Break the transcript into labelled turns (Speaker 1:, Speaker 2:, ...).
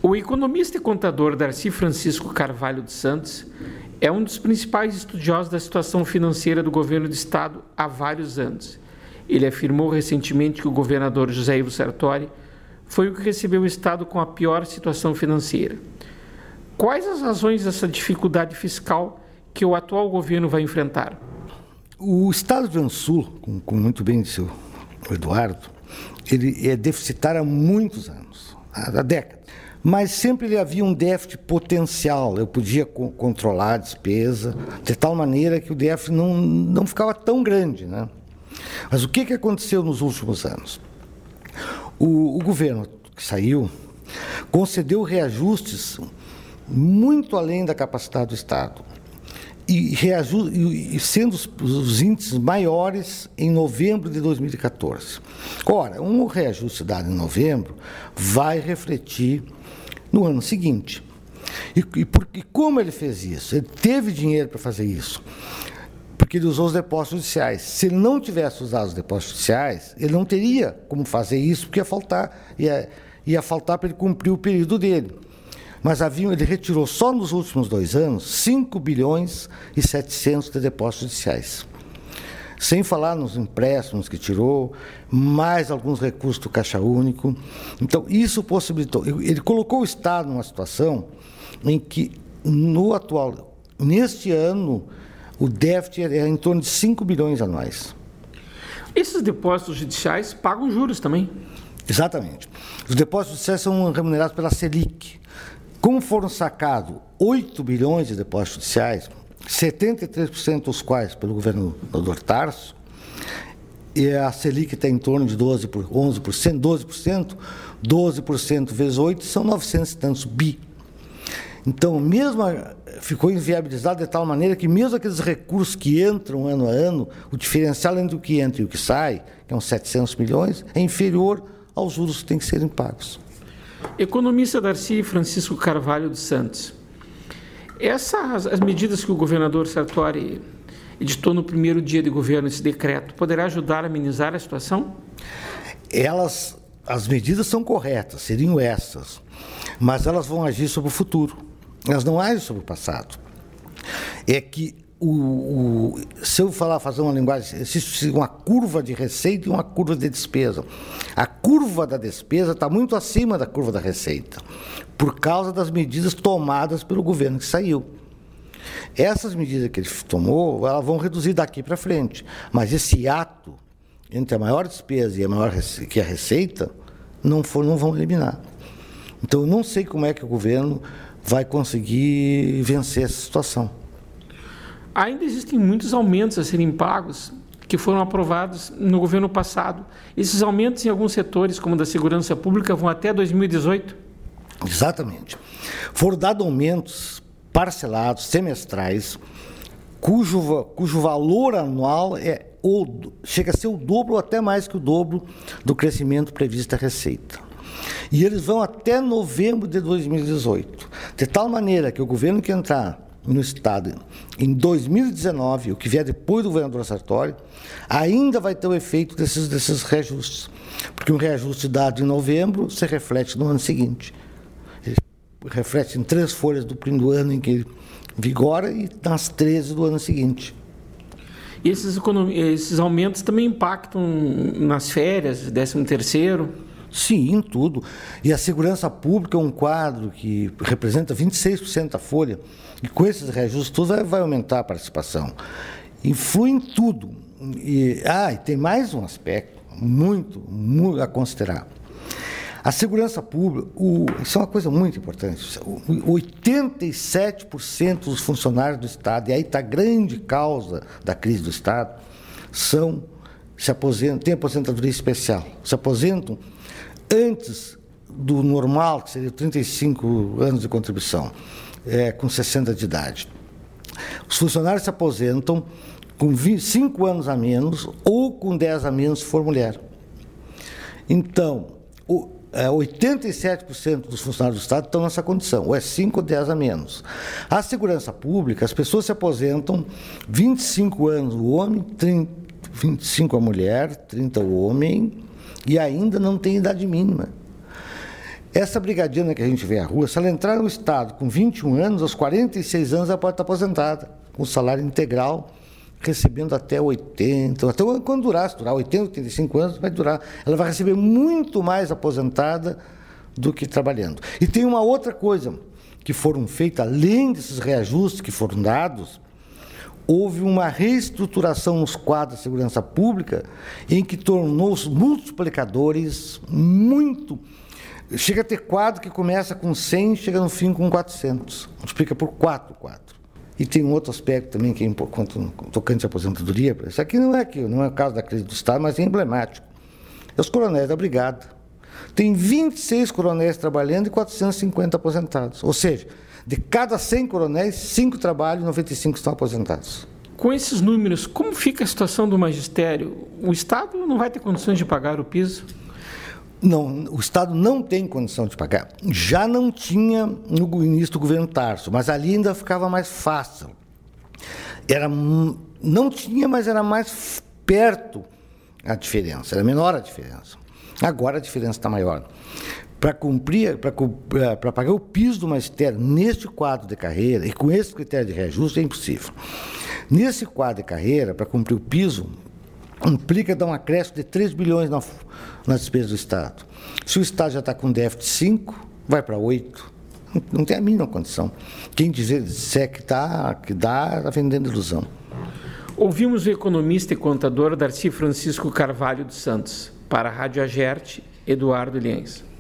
Speaker 1: O economista e contador Darcy Francisco Carvalho dos Santos é um dos principais estudiosos da situação financeira do governo do Estado há vários anos. Ele afirmou recentemente que o governador José Ivo Sartori foi o que recebeu o Estado com a pior situação financeira. Quais as razões dessa dificuldade fiscal que o atual governo vai enfrentar?
Speaker 2: O Estado do Rio Grande do Sul, como muito bem disse o Eduardo, ele é deficitário há muitos anos, há décadas. Mas sempre havia um déficit potencial, eu podia controlar a despesa, de tal maneira que o déficit não ficava tão grande, né? Mas o que aconteceu nos últimos anos? O governo que saiu concedeu reajustes muito além da capacidade do Estado, e sendo os índices maiores em novembro de 2014. Ora, um reajuste dado em novembro vai refletir no ano seguinte. E como ele fez isso? Ele teve dinheiro para fazer isso, porque ele usou os depósitos judiciais. Se ele não tivesse usado os depósitos judiciais, ele não teria como fazer isso, porque ia faltar para ele cumprir o período dele. Mas ele retirou só nos últimos 2 anos 5 bilhões e 700 de depósitos judiciais. Sem falar nos empréstimos que tirou, mais alguns recursos do Caixa Único. Então, isso possibilitou. Ele colocou o Estado numa situação em que, neste ano, o déficit é em torno de 5 bilhões anuais.
Speaker 1: Esses depósitos judiciais pagam juros também?
Speaker 2: Exatamente. Os depósitos judiciais são remunerados pela Selic. Como foram sacados 8 bilhões de depósitos judiciais, 73% dos quais pelo governador Tarso, e a Selic está em torno de 11%, 12% vezes 8 são 900 e tantos bi. Então, ficou inviabilizado de tal maneira que mesmo aqueles recursos que entram ano a ano, o diferencial entre o que entra e o que sai, que é uns 700 milhões, é inferior aos juros que têm que serem pagos.
Speaker 1: Economista Darcy Francisco Carvalho dos Santos. As medidas que o governador Sartori editou no primeiro dia de governo, esse decreto, poderá ajudar a amenizar a situação?
Speaker 2: As medidas são corretas, seriam essas, mas elas vão agir sobre o futuro, elas não agem sobre o passado. É que, se eu fazer uma linguagem, existe uma curva de receita e uma curva de despesa. A curva da despesa está muito acima da curva da receita, por causa das medidas tomadas pelo governo que saiu. Essas medidas que ele tomou, elas vão reduzir daqui para frente, mas esse ato entre a maior despesa e a maior que a receita não vão eliminar. Então, eu não sei como é que o governo vai conseguir vencer essa situação.
Speaker 1: Ainda existem muitos aumentos a serem pagos que foram aprovados no governo passado. Esses aumentos em alguns setores, como da segurança pública, vão até 2018?
Speaker 2: Exatamente. Foram dados aumentos parcelados, semestrais, cujo valor anual chega a ser o dobro ou até mais que o dobro do crescimento previsto da receita. E eles vão até novembro de 2018, de tal maneira que o governo que entrar no Estado em 2019, o que vier depois do governador Sartori, ainda vai ter o efeito desses reajustes, porque um reajuste dado em novembro se reflete no ano seguinte. Ele reflete em 3 folhas do ano em que ele vigora e nas 13 do ano seguinte.
Speaker 1: E esses aumentos também impactam nas férias, 13º?
Speaker 2: Sim, em tudo. E a segurança pública é um quadro que representa 26% da folha, e com esses reajustes todos vai aumentar a participação. Influi em tudo. E tem mais um aspecto muito a considerar. A segurança pública, isso é uma coisa muito importante, 87% dos funcionários do Estado, e aí está a grande causa da crise do Estado, têm aposentadoria especial, se aposentam antes do normal, que seria 35 anos de contribuição, com 60 de idade. Os funcionários se aposentam com 5 anos a menos ou com 10 a menos se for mulher. Então, 87% dos funcionários do Estado estão nessa condição, ou 5 ou 10 a menos. A segurança pública, as pessoas se aposentam 25 anos o homem, 25 a mulher, 30 o homem, e ainda não tem idade mínima. Essa brigadiana que a gente vê à rua, se ela entrar no Estado com 21 anos, aos 46 anos ela pode estar aposentada, com salário integral, recebendo até 80, até quando durar, se durar 80, 85 anos, vai durar. Ela vai receber muito mais aposentada do que trabalhando. E tem uma outra coisa que foram feitas, além desses reajustes que foram dados, houve uma reestruturação nos quadros de segurança pública em que tornou os multiplicadores muito... Chega a ter quadro que começa com 100 e chega no fim com 400. Multiplica por 4 quadro. E tem um outro aspecto também que é importante, tocante à aposentadoria. Isso aqui não é o caso da crise do Estado, mas é emblemático. É os coronéis da Brigada. Tem 26 coronéis trabalhando e 450 aposentados. Ou seja, de cada 100 coronéis, 5 trabalham e 95 estão aposentados.
Speaker 1: Com esses números, como fica a situação do magistério? O Estado não vai ter condições de pagar o piso?
Speaker 2: Não, o Estado não tem condição de pagar. Já não tinha no início do governo Tarso, mas ali ainda ficava mais fácil. Não tinha, mas era mais perto a diferença, era menor a diferença. Agora a diferença está maior. Para pagar o piso do magistério neste quadro de carreira e com esse critério de reajuste é impossível. Nesse quadro de carreira, para cumprir o piso, implica dar um acréscimo de 3 bilhões nas despesas do Estado. Se o Estado já está com déficit de 5, vai para 8. Não tem a mínima condição. Quem disser que dá, está vendendo ilusão.
Speaker 1: Ouvimos o economista e contador Darcy Francisco Carvalho dos Santos. Para a Rádio Agerte, Eduardo Lienz.